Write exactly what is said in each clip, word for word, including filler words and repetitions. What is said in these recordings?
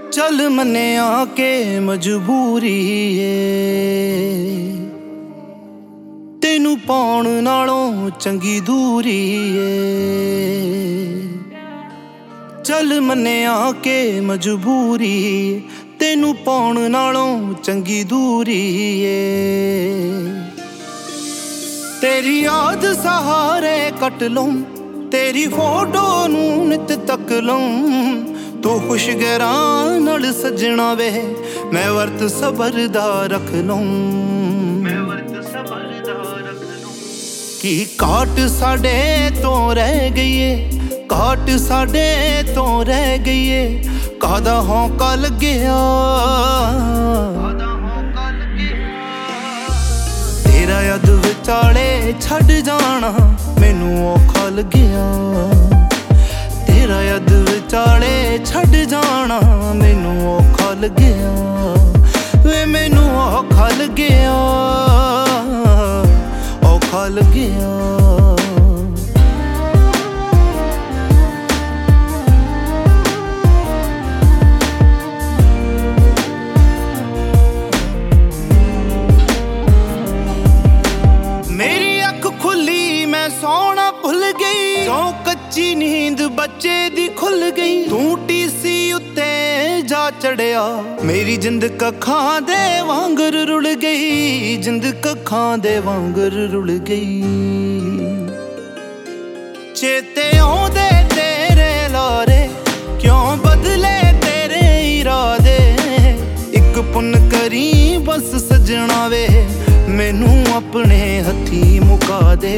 चल मन्निया के मजबूरी ए तेनू पाउण नालों चंगी दूरी ए। चल मन्निया के मजबूरी तेनू पाउण नालों चंगी दूरी ए। तेरी याद सहारे कट लूं तेरी फोटो नू नित तक लूं तू खुश गैरां नाल सजना वे मैं वर्त सबर दा रख लूं कि काट साडे तो रह गईए काट साडे तो रह गईए कादा होंका लग्गिया तेरा याद विचाले छड़ जाना मैनू औखा लग्गिया तेरा याद विचाले छड़ जाना मैनू औखा लग्गिया वे मैनू औखा लग्गिया औखा लग्गिया। मेरी अख खुली मैं सोना भुल गई जो कच्ची नींद बच्चे दी खुल गई तू टीसी उत्ते जा चढ़िया मेरी जिंद कखां दे वांगर रुल गई जिंद कखां दे वांगर रुल गई। चेते आउंदे तेरे लारे क्यों बदले तेरे इरादे इक पुन करी बस सजना वे मैनू अपने हथी मुका दे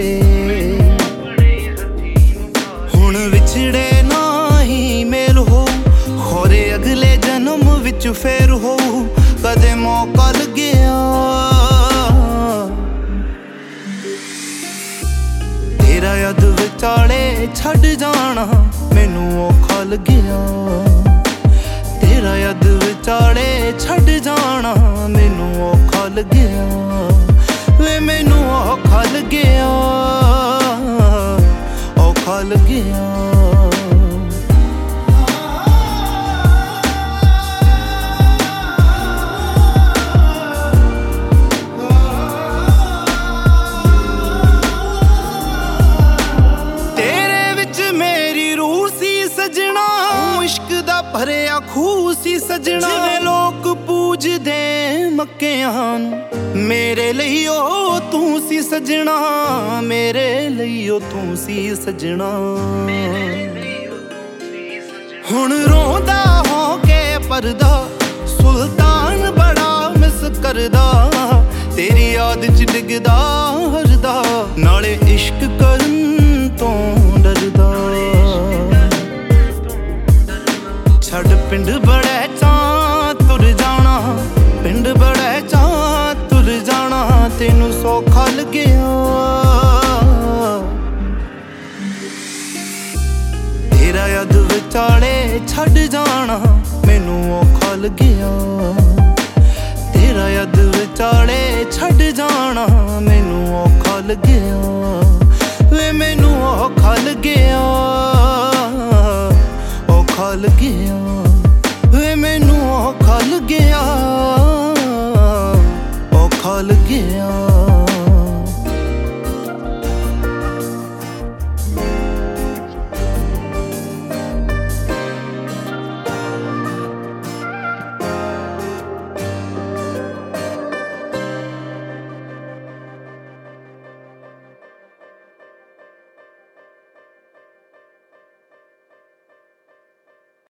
हुण विछड़े ना ही मेल हो खोरे अगले जन्म विच फेर हो कदे मौका लग्गिया तेरा याद विचाले छड़ जाना मैनू औखा लग्गिया तेरा याद विचाले छड़ जाना मैनू औखा लग्गिया वे मैनू औखा लग्गिया औखा लग्गिया। तेरे विच मेरी रूह सी सजना इश्क दा भरिया खूह सी सजना जिवें लोक पूजदे मक्कियां मेरे ਲਈ ओ तू सी सजना मेरे ਲਈ ओ तू सी सजना हुण रोंदा हो के परदा सुल्तान बड़ा मिस करदा तेरी याद च डिगदा हरदा नाले इश्क करन तो डरदा छड़ पिंड बड़े चां तुर जाना पिंड बड़े चां तुर जाना तेनू सौखा लग्गिया तेरा याद विचाले छड़ जाना मैनू औखा लग्गिया तेरा याद विचाले छड़ जाना मैनू औखा लग्गिया वे मैनू औखा लग्गिया।